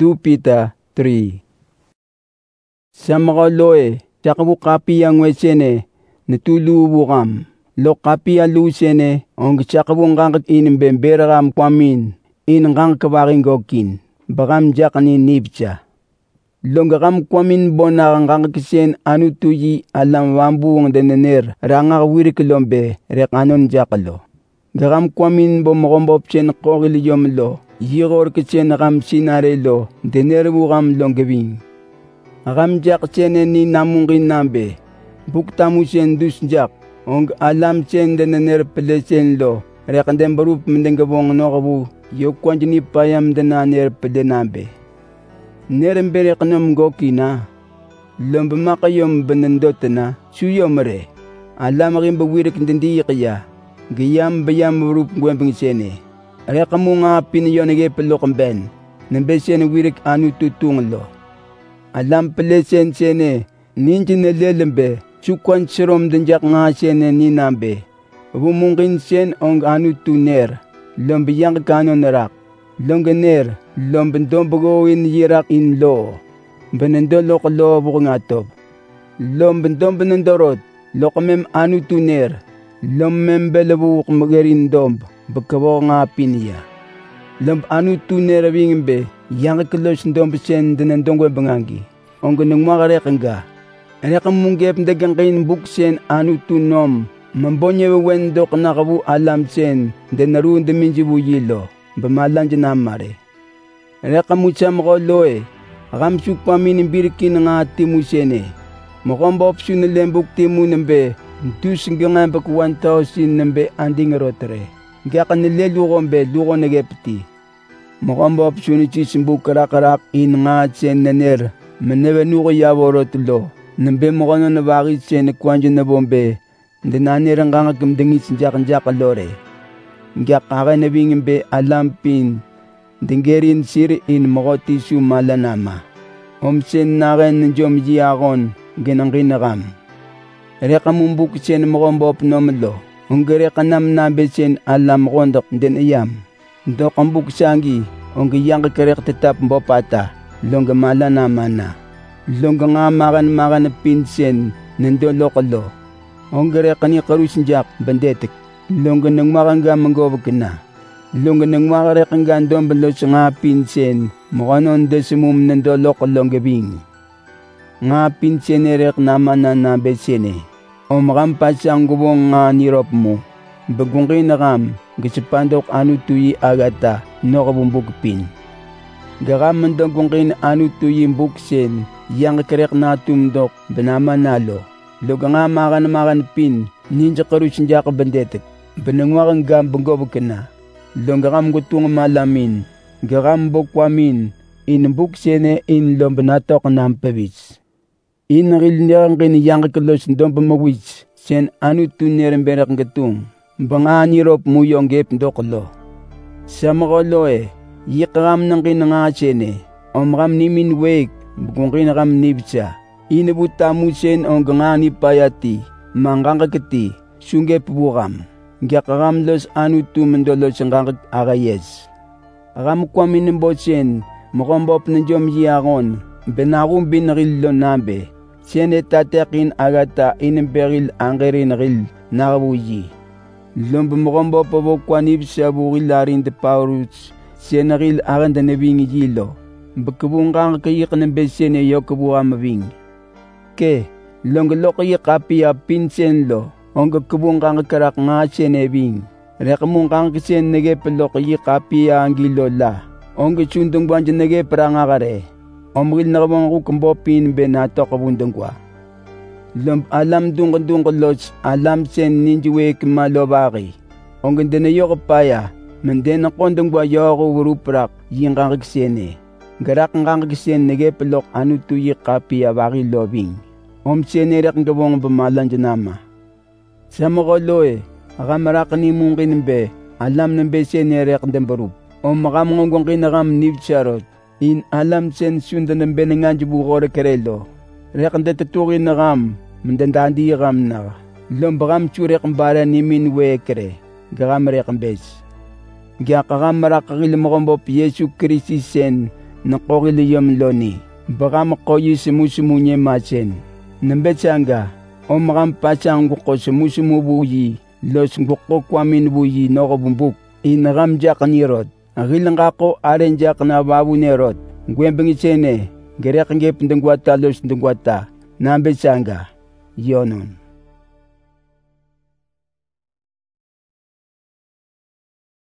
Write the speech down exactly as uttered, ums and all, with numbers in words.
two Peter three. Sa mga loe, sa kabu kapi ang wesene, natulu bukam. Lo kapi alu sene, ong sa kabu ngangkat inim bembera ram kwamin, in ngangkat kawaring gokin, bagam jakani nibcha. Longgakam kwamin bona ngangkat kisen anu tuyi alam wambu ang denener, ranga wirik lombe, rek anon jakalo. Gakam kwamin bo mokombop chen kokiliyom lo, yigor kisen rakam sinare lo, dener bukam longgabing. Akam jak chen ni namungkin nambe, buktamu chen dus jak, ong alam chen denener pelesen lo, rek andem barup mendengabong nokabu, yok kwanjini payam denaner pedenambe. Nerembere kanam gokina, lombama kayom benendotana, suyomere, alam aking bawirik ndendi kaya, gayam bayam rup gwemping sene. Reka mo nga pinayon nage pelokang ben, nambesene wirik anu tutung lo. Alam pelesen sene, ninja nelelembe, sukwan sirom denjak nga sene ninambe. Bumungkin sen ong anu tuner, lombiyang kanon narak, longganer, lombendom yirak in lo. Benendolo ko lo bukong atop. Lombendom benendorot, lokamem anu tuner, lommem belabuk magerindom, bagkawo nga pinya. Lomb anu tuner abingimbe, yang kelos ndom besen denendong bangangi. Ong ganung makarek nga. Rekam munggep dagang kain buksen anu tunom, mambonye wendok nakabu alam sen, denarun deminji buyilo, bamalan janamare. Rekam mucham ko loe, akam supamin imbirikin nga timusene. Mokombop sunelembuk timu nembe, tusinggangan bak one thousand nembe anding rotere. Gaka nile lukombe luko negepti. Mokombop sunichi simbu karakarak in nga sen naner, menebe nuko yaworot lo. Nembe mokono na bakit sen kwanjo na bombe, denanir ang kangagam dengis jakan jaka lore. Gaka ka nabingimbe alampin, dengerin sir in mokoti su malanama. Omsen naken njom jiyakon, genang kinakam. Reka mumbuk sen mokombop nomlo, unggere kanam nabe sen alam kondok den iyam. Dok ambuk sangi, unggi yang kerek tetap mbopata, longga malanama na. Longga nga makan makan pinsen, nendo lokalo. Unggere kani karusinjak bandetik, longga nang makangga manggobag na. Longga nang makarek ang gandong balos nga pinsen, mokanon desimum nendo lokalong gabing. Nga pinsen erek naman na nabesene. O makampas ang gubong nga nirop mo. Bagong kinakam, gasipandok anu tuyi agata, no kabumbugpin. Gakam mandong kung kin anu tuyi buksen, yang kerek na tumdok, banama nalo. Loga nga makan makan pin, ninja karusin jaka bandetek. Banangwakang gambang ka na. Longgakam gutung malamin, gakam bukwamin, in buksene in lombanatok ng pabis. Inaril niyang kiniyang kalos ndong pamawis, sen anu tuneren berak gatung, banganirop muyong gep ndoklo. Sa makolo e, yikram ng kinangasene, omram nimin wake, bukong kinakam nibsa, inabutamu sen ang gangani payati, mangkakakati, sunggep bukam, gakakam los anu tumendolos ang kakak akayes. Akam kwamin ng botsen, mukombop ng jom yiyakon, benakong binarilo nabe, siyene tatekin agata inimperil angkerin ril nakabuji. Lomba mukombo pabo kwanib sa bukil larin de pauruts, siyene ril akan da nabing yilo. Bagkabung kang kayak ng besene yo kabuha mabing. Ke, longgalo kayak kapia pinsen lo, ong kabung kang karak nga siyene bing. Rekamung kang kisen nagepalo kayak kapia ang gilo la, ong kachundong banjan nageparang akare. Omril na kabang ako kambopin benato kabundong kwa. Alam dung dung kalos, alam sen ninjuwe kimalobaki. Ang ganda na yo kapaya, manden ang kondong ba yo ako wuruprak, yung kakagsene. Garak ang kakagsene nagepalok anu tuyi kapia baki lobing. Om sene rak ang gawang bamalan janama. Sa makolo e, akamarak ni mong kinimbe, alam ng be sene rak ang dambarup. Om makamangong kinakam nibcharot. In alam sen sundan ng benengan jubukore kerelo. Rekan de tutukin na kam, mandandaan di kam na. Lombakam churek ang bara ni minwe kere, gakam rekan bes. Gakakam marakakil mo kambo Yesu Kristi sen, nakogiliyom loni. Baka makoyi semusumunye machen. Nambetsanga, omakam pachang guko semusumubuyi, los guko kwamin buyi noko bumbuk. Inagam jak nirod. Agilang ako aren jak na babu nerod. Gwembeng chene, gerek ngep ndengwata los ndengwata. Nambetsanga, yonon.